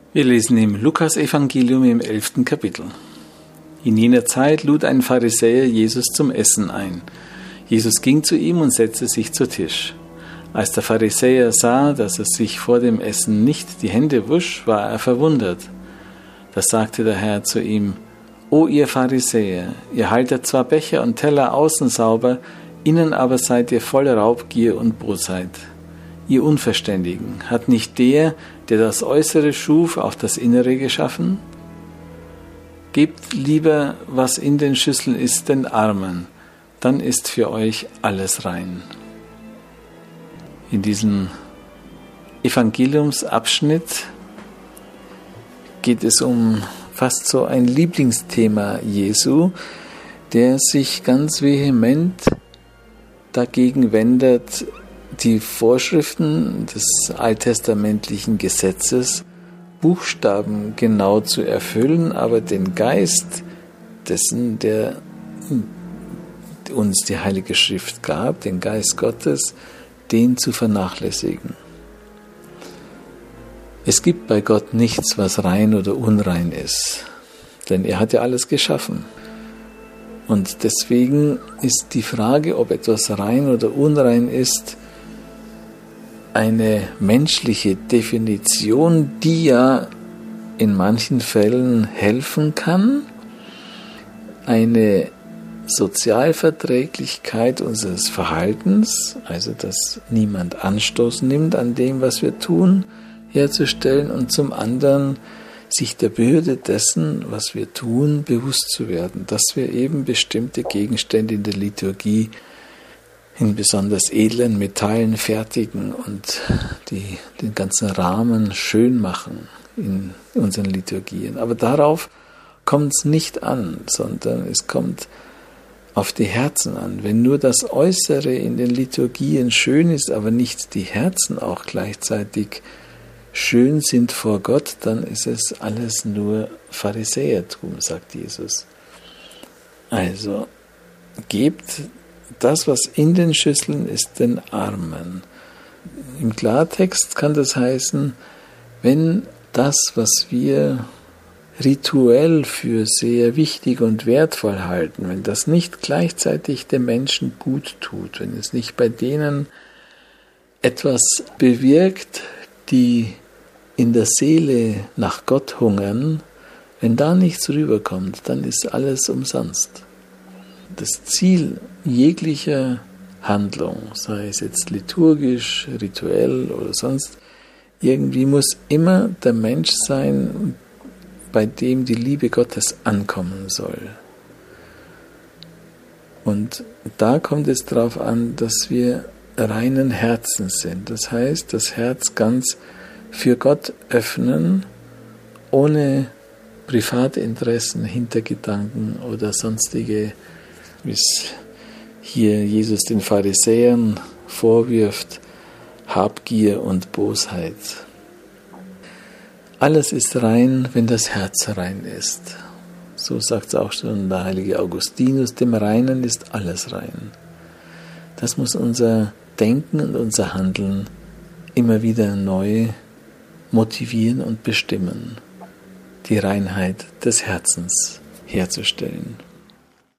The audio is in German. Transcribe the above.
Wir lesen im Lukas-Evangelium im 11. Kapitel. In jener Zeit lud ein Pharisäer Jesus zum Essen ein. Jesus ging zu ihm und setzte sich zu Tisch. Als der Pharisäer sah, dass er sich vor dem Essen nicht die Hände wusch, war er verwundert. Da sagte der Herr zu ihm: O ihr Pharisäer, ihr haltet zwar Becher und Teller außen sauber, innen aber seid ihr voll Raubgier und Bosheit. Ihr Unverständigen, hat nicht der das Äußere schuf, auch das Innere geschaffen? Gebt lieber, was in den Schüsseln ist, den Armen, dann ist für euch alles rein. In diesem Evangeliumsabschnitt geht es um fast so ein Lieblingsthema Jesu, der sich ganz vehement dagegen wendet, die Vorschriften des alttestamentlichen Gesetzes buchstabengenau zu erfüllen, aber den Geist dessen, der uns die Heilige Schrift gab, den Geist Gottes, den zu vernachlässigen. Es gibt bei Gott nichts, was rein oder unrein ist, denn er hat ja alles geschaffen. Und deswegen ist die Frage, ob etwas rein oder unrein ist, eine menschliche Definition, die ja in manchen Fällen helfen kann, eine Sozialverträglichkeit unseres Verhaltens, also dass niemand Anstoß nimmt an dem, was wir tun, herzustellen und zum anderen sich der Bürde dessen, was wir tun, bewusst zu werden, dass wir eben bestimmte Gegenstände in der Liturgie in besonders edlen Metallen fertigen und den ganzen Rahmen schön machen in unseren Liturgien. Aber darauf kommt es nicht an, sondern es kommt auf die Herzen an. Wenn nur das Äußere in den Liturgien schön ist, aber nicht die Herzen auch gleichzeitig schön sind vor Gott, dann ist es alles nur Pharisäertum, sagt Jesus. Also, gebt das, was in den Schüsseln ist, den Armen. Im Klartext kann das heißen, wenn das, was wir rituell für sehr wichtig und wertvoll halten, wenn das nicht gleichzeitig den Menschen gut tut, wenn es nicht bei denen etwas bewirkt, die in der Seele nach Gott hungern, wenn da nichts rüberkommt, dann ist alles umsonst. Das Ziel jeglicher Handlung, sei es jetzt liturgisch, rituell oder sonst, irgendwie muss immer der Mensch sein, bei dem die Liebe Gottes ankommen soll. Und da kommt es darauf an, dass wir reinen Herzens sind. Das heißt, das Herz ganz für Gott öffnen, ohne private Interessen, Hintergedanken oder sonstige, wie es hier Jesus den Pharisäern vorwirft, Habgier und Bosheit. Alles ist rein, wenn das Herz rein ist. So sagt es auch schon der heilige Augustinus, dem Reinen ist alles rein. Das muss unser Denken und unser Handeln immer wieder neu motivieren und bestimmen, die Reinheit des Herzens herzustellen.